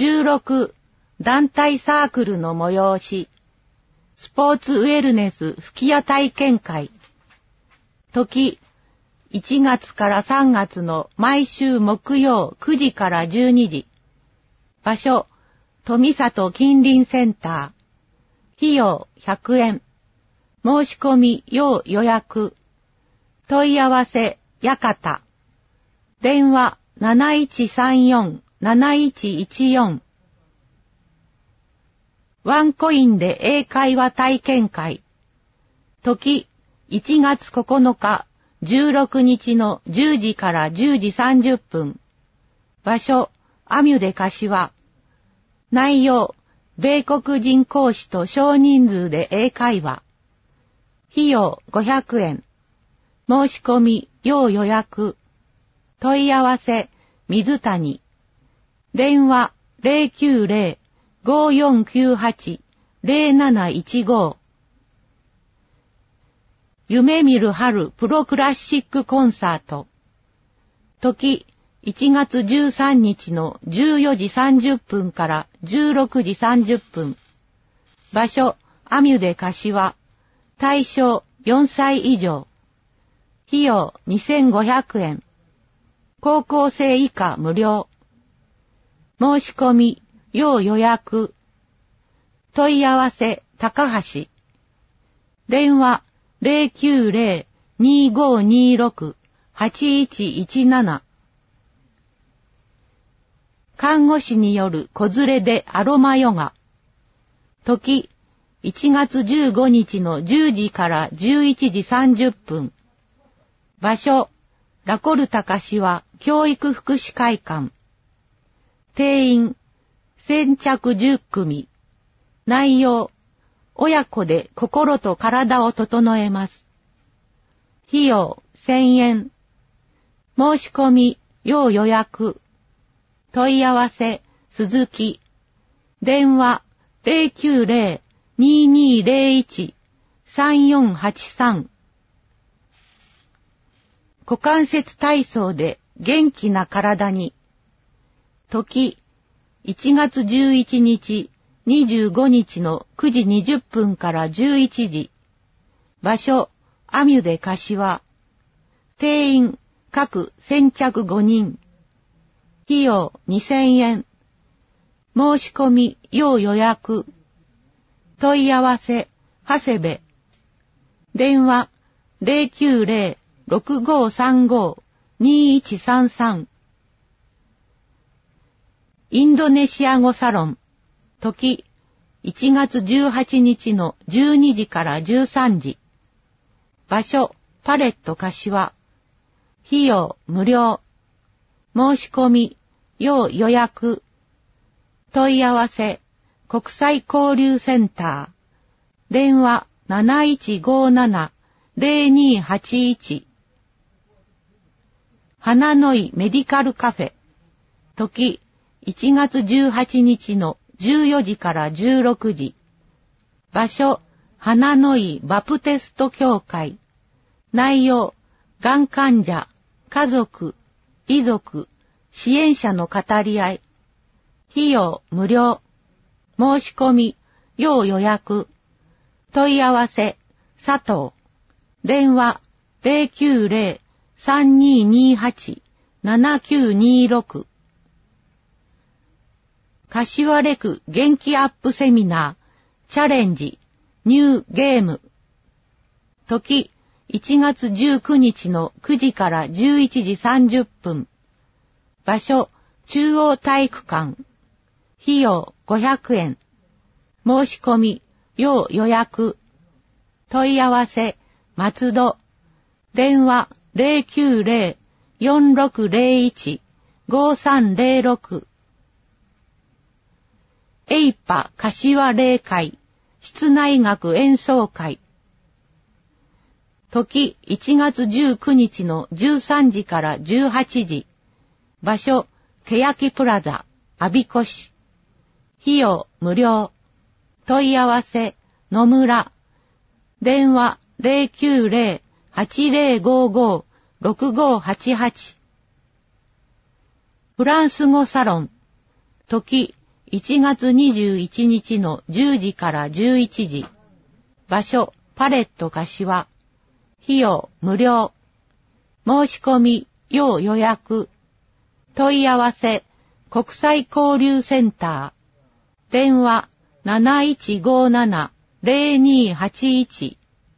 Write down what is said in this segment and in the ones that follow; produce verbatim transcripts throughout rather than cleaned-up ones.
じゅうろく団体サークルの催し、スポーツウェルネス吹き矢体験会。時、いちがつからさんがつの毎週木曜くじからじゅうにじ。場所、富里近隣センター。費用ひゃくえん。申し込み要予約。問い合わせ、やかた。電話なないちさんよん なないちいちよん。ワンコインで英会話体験会。時、いちがつここのか、じゅうろくにちのじゅうじからじゅうじさんじゅっぷん。場所、アミュで柏。内容、米国人講師と少人数で英会話。費用ごひゃくえん。申し込み、要予約。問い合わせ、水谷。電話 ゼロきゅうゼロ ごよんきゅうはち ゼロなないちご。夢見る春プロクラシックコンサート。時、いちがつじゅうさんにちのじゅうよじさんじゅっぷんからじゅうろくじさんじゅっぷん。場所、アミュで柏。対象、よんさい以上。費用にせんごひゃくえん。高校生以下無料。申し込み、要予約。問い合わせ、高橋。電話、ゼロきゅうゼロ にごにろく はちいちいちなな。看護師による子連れでアロマヨガ。時、いちがつじゅうごにちのじゅうじからじゅういちじさんじゅっぷん。場所、ラコルタ柏教育福祉会館。定員、先着じゅっくみ。内容、親子で心と体を整えます。費用、せんえん。申し込み、要予約。問い合わせ、鈴木。電話、ゼロきゅうゼロ ににゼロいち さんよんはちさん。股関節体操で元気な体に。時、いちがつじゅういちにち、にじゅうごにちのくじにじゅっぷんからじゅういちじ。場所、アミュで柏。定員、各先着ごにん。費用にせんえん。申し込み、要予約。問い合わせ、長谷部。電話、ゼロきゅうゼロ ろくごさんご にいちさんさん。インドネシア語サロン。時、いちがつじゅうはちにちのじゅうにじからじゅうさんじ。場所、パレット柏。費用、無料。申し込み、要予約。問い合わせ、国際交流センター。電話なないちごなな ゼロにはちいち。花の井メディカルカフェ。時、いちがつじゅうはちにちのじゅうよじからじゅうろくじ。場所、花の井バプテスト教会。内容、がん患者、家族、遺族、支援者の語り合い。費用無料。申し込み、要予約。問い合わせ、佐藤。電話、ゼロきゅうゼロ さんににはち ななきゅうにろく。柏レク元気アップセミナー、チャレンジ、ニューゲーム。時、いちがつじゅうくにちのくじからじゅういちじさんじゅっぷん。場所、中央体育館。費用ごひゃくえん。申し込み、要予約。問い合わせ、松戸。電話ゼロきゅうゼロ よんろくゼロいち ごさんゼロろく。エイパ柏霊会室内楽演奏会。時いちがつじゅうくにちのじゅうさんじからじゅうはちじ。場所、欅プラザ、我孫子市。費用無料。問い合わせ、野村。電話ゼロきゅうゼロ はちゼロごご ろくごはちはち。フランス語サロン。時いちがつにじゅういちにちのじゅうじからじゅういちじ。場所、パレット柏。費用、無料。申し込み、要予約。問い合わせ、国際交流センター。電話、なないちごなな ゼロにはちいち。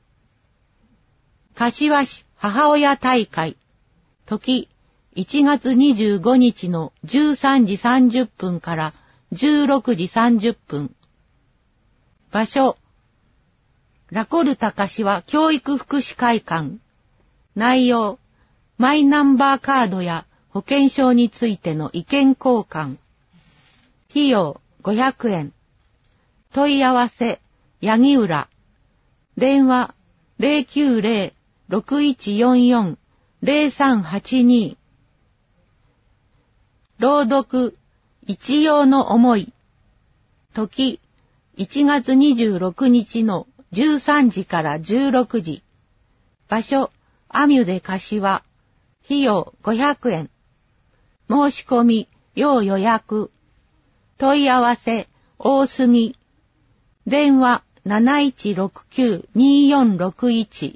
柏市母親大会。時、いちがつにじゅうごにちのじゅうさんじさんじゅっぷんからじゅうろくじさんじゅっぷん。場所、ラコルタ柏教育福祉会館。内容、マイナンバーカードや保険証についての意見交換。費用ごひゃくえん。問い合わせ、八木浦。電話 ゼロきゅうゼロ ろくいちよんよん ゼロさんはちに。朗読、一葉の思い。時、いちがつにじゅうろくにちのじゅうさんじからじゅうろくじ。場所、アミュで柏。費用ごひゃくえん。申し込み、要予約。問い合わせ、大杉。電話、なないちろくきゅう によんろくいち。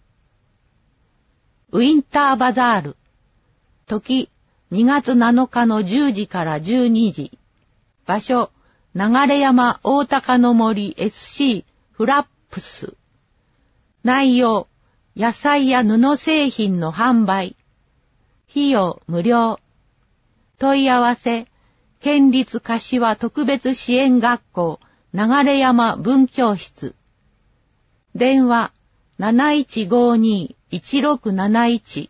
ウィンターバザール。時、にがつなのかのじゅうじからじゅうにじ。場所、流山大高の森 エスシー フラップス。内容、野菜や布製品の販売。費用無料。問い合わせ、県立柏特別支援学校流山文教室。電話、なないちごに いちろくなないち。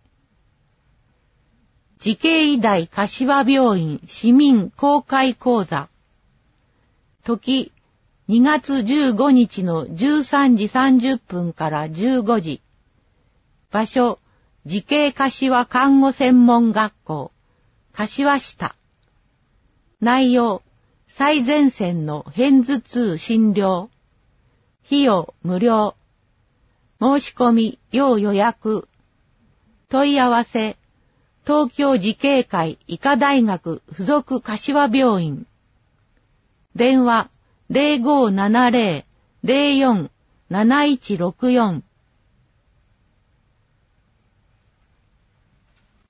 慈恵医大柏病院市民公開講座。時、にがつじゅうごにちのじゅうさんじさんじゅっぷんからじゅうごじ。場所、慈恵柏看護専門学校、柏下。内容、最前線の片頭痛診療。費用無料。申し込み、要予約。問い合わせ、東京慈恵会医科大学附属柏病院。電話、ゼロごななゼロ ゼロよん なないちろくよん